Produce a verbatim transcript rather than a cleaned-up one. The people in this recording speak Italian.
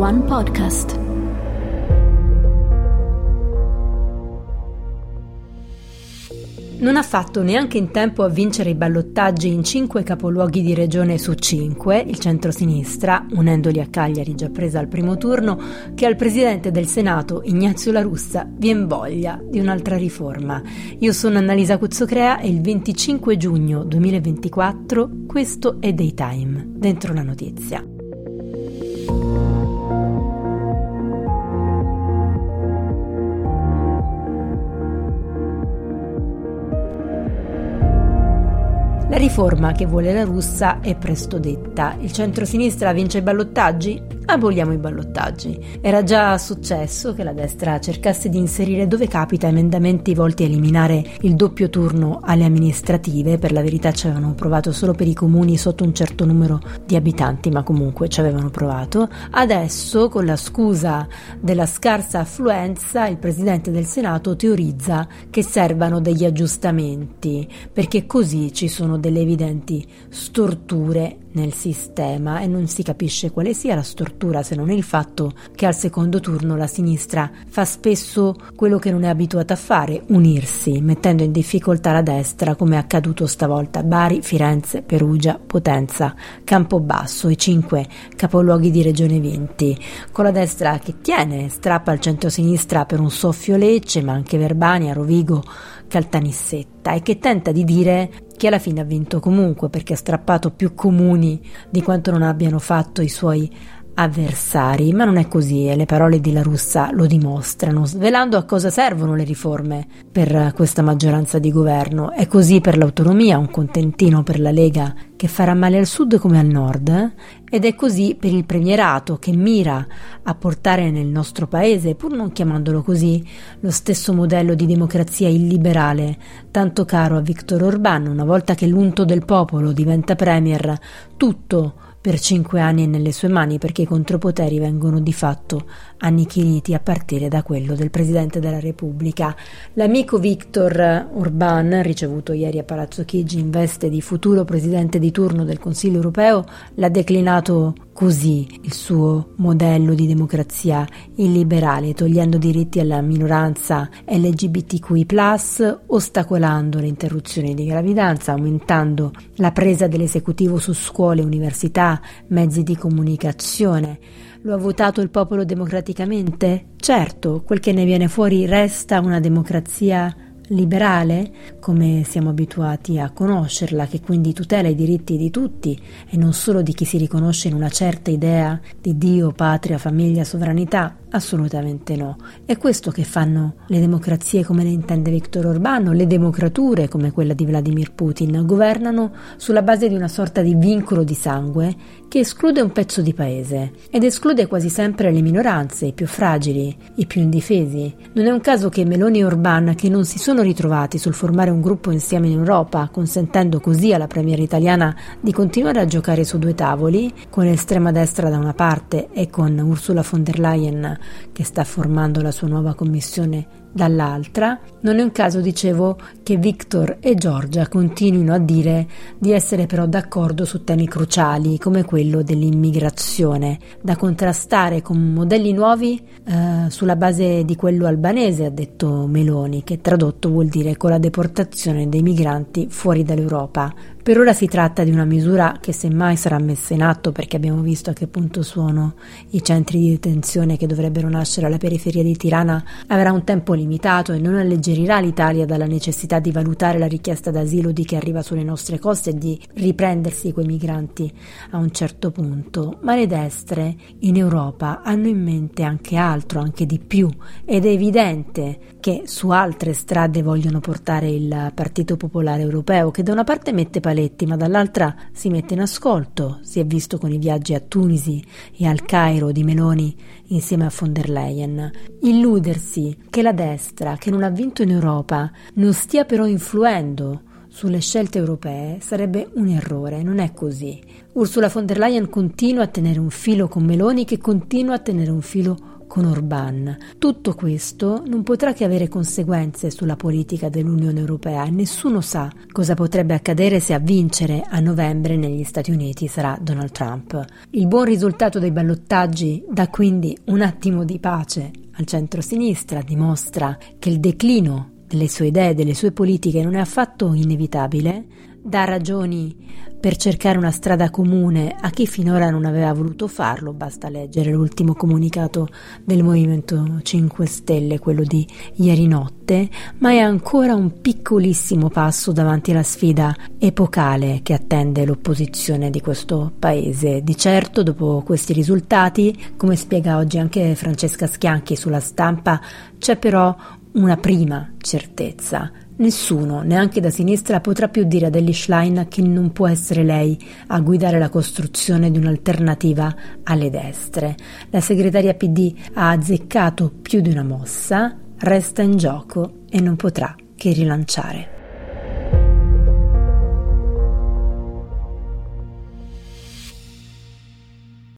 One Podcast. Non ha fatto neanche in tempo a vincere i ballottaggi in cinque capoluoghi di regione su cinque, il centrosinistra, unendoli a Cagliari già presa al primo turno, che al presidente del Senato, Ignazio La Russa, vien voglia di un'altra riforma. Io sono Annalisa Cuzzocrea e il venticinque giugno duemilaventiquattro questo è Daytime, dentro la notizia. La riforma che vuole La Russa è presto detta. Il centrosinistra vince i ballottaggi? Aboliamo i ballottaggi. Era già successo che la destra cercasse di inserire dove capita emendamenti volti a eliminare il doppio turno alle amministrative. Per la verità ci avevano provato solo per i comuni sotto un certo numero di abitanti, ma comunque ci avevano provato. Adesso, con la scusa della scarsa affluenza, il presidente del Senato teorizza che servano degli aggiustamenti, perché così ci sono delle evidenti storture nel sistema e non si capisce quale sia la stortura se non il fatto che al secondo turno la sinistra fa spesso quello che non è abituata a fare, unirsi, mettendo in difficoltà la destra, come è accaduto stavolta a Bari, Firenze, Perugia, Potenza, Campobasso, i cinque capoluoghi di regione vinti, con la destra che tiene, strappa al centrosinistra per un soffio Lecce, ma anche Verbania, Rovigo, Caltanissetta, e che tenta di dire che alla fine ha vinto comunque perché ha strappato più comuni di quanto non abbiano fatto i suoi avversari, ma non è così e le parole di La Russa lo dimostrano, svelando a cosa servono le riforme per questa maggioranza di governo. È così per l'autonomia, un contentino per la Lega che farà male al sud come al nord, eh? Ed è così per il premierato che mira a portare nel nostro paese, pur non chiamandolo così, lo stesso modello di democrazia illiberale tanto caro a Viktor Orbán. Una volta che l'unto del popolo diventa premier, tutto per cinque anni è nelle sue mani, perché i contropoteri vengono di fatto annichiliti a partire da quello del Presidente della Repubblica. L'amico Viktor Orbán, ricevuto ieri a Palazzo Chigi in veste di futuro Presidente di turno del Consiglio europeo, l'ha declinato così il suo modello di democrazia illiberale, togliendo diritti alla minoranza L G B T Q I plus, ostacolando le interruzioni di gravidanza, aumentando la presa dell'esecutivo su scuole, università, mezzi di comunicazione. Lo ha votato il popolo democraticamente? Certo, quel che ne viene fuori resta una democrazia liberale, come siamo abituati a conoscerla, che quindi tutela i diritti di tutti e non solo di chi si riconosce in una certa idea di Dio, patria, famiglia, sovranità? Assolutamente no. È questo che fanno le democrazie come le intende Viktor Orbán, le democrature come quella di Vladimir Putin. Governano sulla base di una sorta di vincolo di sangue che esclude un pezzo di paese ed esclude quasi sempre le minoranze, i più fragili, i più indifesi. Non è un caso che Meloni e Orbán, che non si sono ritrovati sul formare un gruppo insieme in Europa, consentendo così alla premier italiana di continuare a giocare su due tavoli, con l'estrema destra da una parte e con Ursula von der Leyen che sta formando la sua nuova commissione dall'altra. Non è un caso, dicevo, che Viktor e Giorgia continuino a dire di essere però d'accordo su temi cruciali come quello dell'immigrazione, da contrastare con modelli nuovi eh, sulla base di quello albanese, ha detto Meloni, che tradotto vuol dire con la deportazione dei migranti fuori dall'Europa. Per ora si tratta di una misura che semmai sarà messa in atto, perché abbiamo visto a che punto sono i centri di detenzione che dovrebbero nascere alla periferia di Tirana, avrà un tempo limitato e non alleggerirà l'Italia dalla necessità di valutare la richiesta d'asilo di chi arriva sulle nostre coste e di riprendersi quei migranti a un certo punto. Ma le destre in Europa hanno in mente anche altro, anche di più, ed è evidente che su altre strade vogliono portare il Partito Popolare Europeo, che da una parte mette paletti ma dall'altra si mette in ascolto. Si è visto con i viaggi a Tunisi e al Cairo di Meloni insieme a von der Leyen. Illudersi che la destra, che non ha vinto in Europa, non stia però influendo sulle scelte europee sarebbe un errore. Non è così. Ursula von der Leyen continua a tenere un filo con Meloni, che continua a tenere un filo con Orbán. Tutto questo non potrà che avere conseguenze sulla politica dell'Unione Europea e nessuno sa cosa potrebbe accadere se a vincere a novembre negli Stati Uniti sarà Donald Trump. Il buon risultato dei ballottaggi dà quindi un attimo di pace al centro-sinistra, dimostra che il declino delle sue idee, delle sue politiche non è affatto inevitabile, dà ragioni per cercare una strada comune a chi finora non aveva voluto farlo. Basta leggere l'ultimo comunicato del Movimento cinque Stelle, quello di ieri notte, ma è ancora un piccolissimo passo davanti alla sfida epocale che attende l'opposizione di questo paese. Di certo, dopo questi risultati, come spiega oggi anche Francesca Schianchi sulla Stampa, c'è però una prima certezza. Nessuno, neanche da sinistra, potrà più dire ad Elly Schlein che non può essere lei a guidare la costruzione di un'alternativa alle destre. La segretaria P D ha azzeccato più di una mossa, resta in gioco e non potrà che rilanciare.